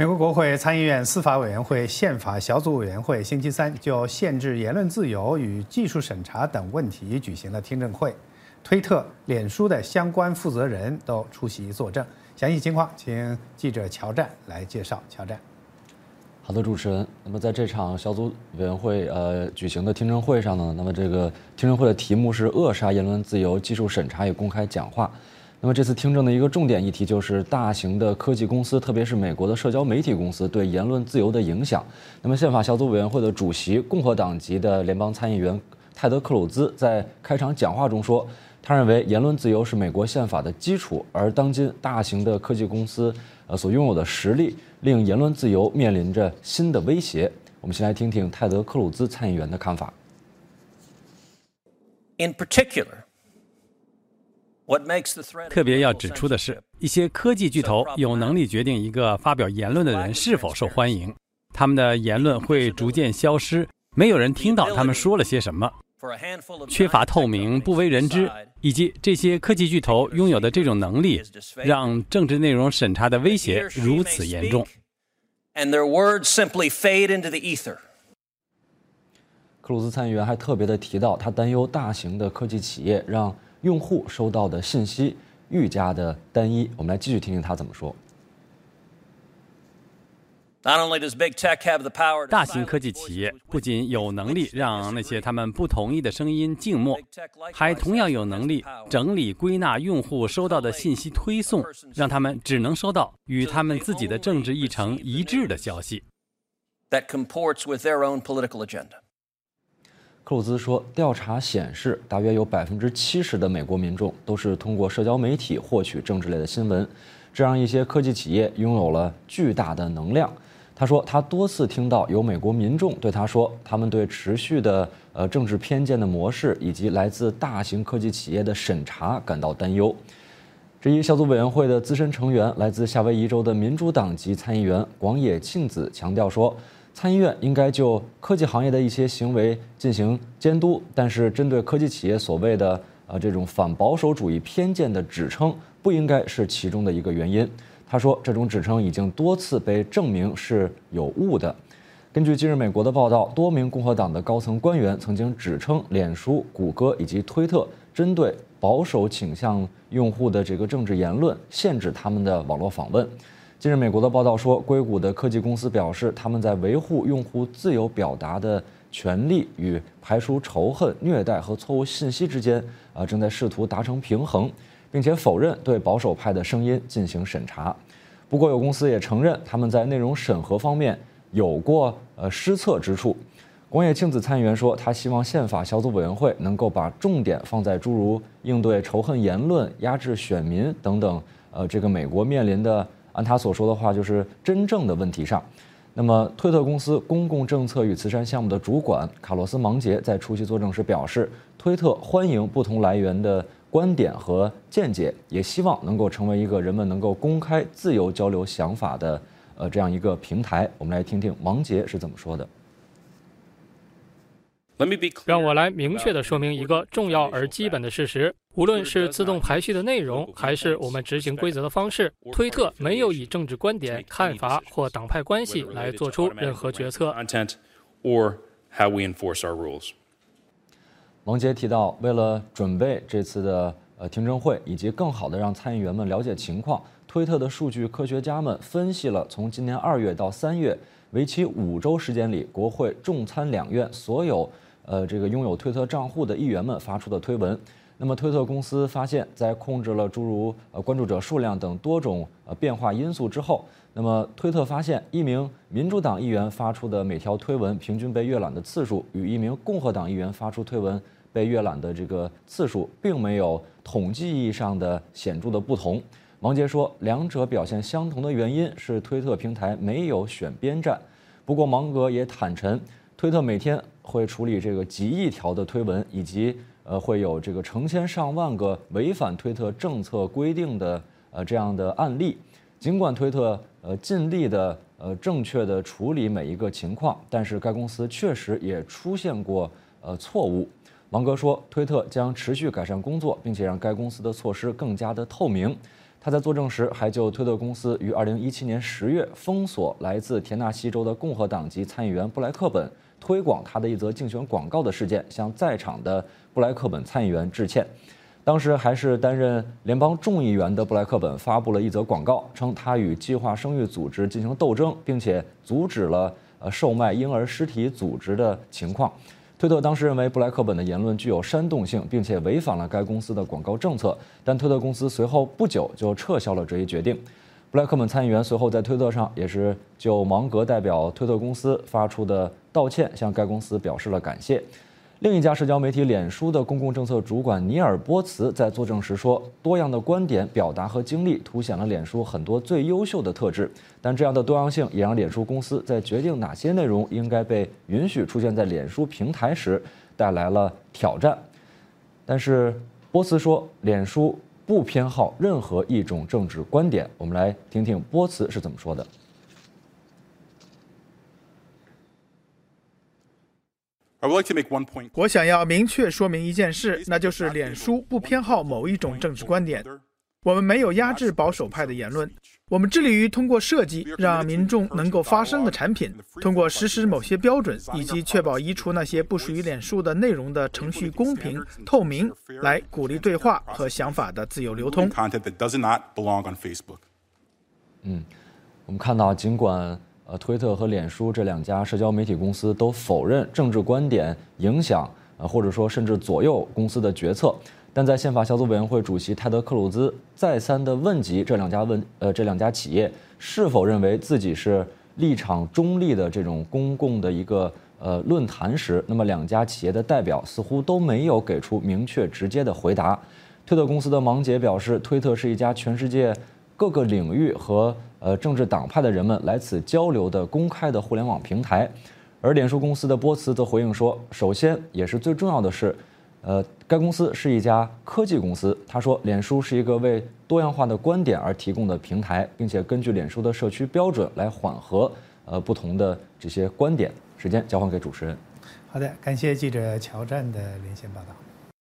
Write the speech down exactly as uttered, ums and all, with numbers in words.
美国国会参议院司法委员会宪法小组委员会星期三就限制言论自由与技术审查等问题举行了听证会，推特、脸书的相关负责人都出席作证。详细情况，请记者乔战来介绍。乔战。 好的，主持人。那么在这场小组委员会呃举行的听证会上呢，那么这个听证会的题目是扼杀言论自由、技术审查与公开讲话。那么这次听证的一个重点议题就是大型的科技公司，特别是美国的社交媒体公司对言论自由的影响。那么宪法小组委员会的主席、共和党籍的联邦参议员泰德·克鲁兹在开场讲话中说，他认为言论自由是美国宪法的基础，而当今大型的科技公司呃所拥有的实力令言论自由面临着新的威胁。我们先来听听泰德·克鲁兹参议员的看法。 In particular, 特别要指出的是，一些科技巨头有能力决定一个发表言论的人是否受欢迎，他们的言论会逐渐消失，没有人听到他们说了些什么，缺乏透明、不为人知，以及这些科技巨头拥有的这种能力，让政治内容审查的威胁如此严重。 克鲁兹参议员还特别的提到，他担忧大型的科技企业让用户收到的信息愈加的单一。我们来继续听听他怎么说。 大型科技企业不仅有能力让那些他们不同意的声音静默，还同样有能力整理归纳用户收到的信息推送，让他们只能收到与他们自己的政治议程一致的消息。 克鲁兹说，调查显示，大约有百分之七十的美国民众都是通过社交媒体获取政治类的新闻，这让一些科技企业拥有了巨大的能量。他说，他多次听到有美国民众对他说，他们对持续的呃政治偏见的模式以及来自大型科技企业的审查感到担忧。这一小组委员会的资深成员，来自夏威夷州的民主党籍参议员广野庆子强调说，参议院应该就科技行业的一些行为进行监督，但是针对科技企业所谓的呃这种反保守主义偏见的指称，不应该是其中的一个原因。他说，这种指称已经多次被证明是有误的。根据今日美国的报道，多名共和党的高层官员曾经指称脸书、谷歌以及推特针对保守倾向用户的这个政治言论，限制他们的网络访问。近日，美国的报道说，硅谷的科技公司表示，他们在维护用户自由表达的权利与排除仇恨、虐待和错误信息之间，啊，正在试图达成平衡，并且否认对保守派的声音进行审查。不过，有公司也承认，他们在内容审核方面有过呃失策之处。广野庆子参议员说，他希望宪法小组委员会能够把重点放在诸如应对仇恨言论、压制选民等等，呃，这个美国面临的，按他所说的话，就是真正的问题上。那么，推特公司公共政策与慈善项目的主管卡洛斯·芒杰在出席作证时表示，推特欢迎不同来源的观点和见解，也希望能够成为一个人们能够公开、自由交流想法的呃这样一个平台。我们来听听芒杰是怎么说的。 让我来明确地说明一个重要而基本的事实：无论是自动排序的内容，还是我们执行规则的方式，推特没有以政治观点、看法或党派关系来做出任何决策。 芒杰提到，为了准备这次的呃听证会，以及更好地让参议员们了解情况，推特的数据科学家们分析了从今年二月到三月为期五周时间里，国会众参两院所有呃这个拥有推特账户的议员们发出的推文。那么，推特公司发现，在控制了诸如呃关注者数量等多种呃变化因素之后，那么推特发现，一名民主党议员发出的每条推文平均被阅览的次数，与一名共和党议员发出推文被阅览的这个次数，并没有统计意义上的显著的不同。芒杰说，两者表现相同的原因是推特平台没有选边站。不过，芒格也坦陈，推特每天会处理这个几亿条的推文，以及呃会有这个成千上万个违反推特政策规定的呃这样的案例。尽管推特呃尽力的呃正确的处理每一个情况，但是该公司确实也出现过呃错误。芒格说，推特将持续改善工作，并且让该公司的措施更加的透明。 他在作证时还就推特公司于二零一七年十月封锁来自田纳西州的共和党籍参议员布莱克本推广他的一则竞选广告的事件，向在场的布莱克本参议员致歉。当时还是担任联邦众议员的布莱克本发布了一则广告，称他与计划生育组织进行斗争，并且阻止了呃售卖婴儿尸体组织的情况。推特当时认为布莱克本的言论具有煽动性，并且违反了该公司的广告政策，但推特公司随后不久就撤销了这一决定。布莱克本参议员随后在推特上也是就芒格代表推特公司发出的道歉，向该公司表示了感谢。另一家社交媒体脸书的公共政策主管尼尔波茨在作证时说，多样的观点、表达和经历凸显了脸书很多最优秀的特质，但这样的多样性也让脸书公司在决定哪些内容应该被允许出现在脸书平台时带来了挑战。但是波茨说，脸书不偏好任何一种政治观点。我们来听听波茨是怎么说的。 我想要明确说明一件事，那就是脸书不偏好某一种政治观点。我们没有压制保守派的言论，我们致力于通过设计让民众能够发声的产品，通过实施某些标准，以及确保移除那些不属于脸书的内容的程序公平、透明，来鼓励对话和想法的自由流通。 嗯，我们看到，尽管呃，推特和脸书这两家社交媒体公司都否认政治观点影响，呃，或者说甚至左右公司的决策，但在宪法小组委员会主席泰德·克鲁兹再三的问及这两家问呃这两家企业是否认为自己是立场中立的这种公共的一个呃论坛时，那么两家企业的代表似乎都没有给出明确直接的回答。推特公司的芒杰表示，推特是一家全世界各个领域和呃政治党派的人们来此交流的公开的互联网平台。而脸书公司的波茨则回应说，首先也是最重要的是，呃，该公司是一家科技公司。他说，脸书是一个为多样化的观点而提供的平台，并且根据脸书的社区标准来缓和呃不同的这些观点。时间交还给主持人。 好的，感谢记者乔战的连线报道。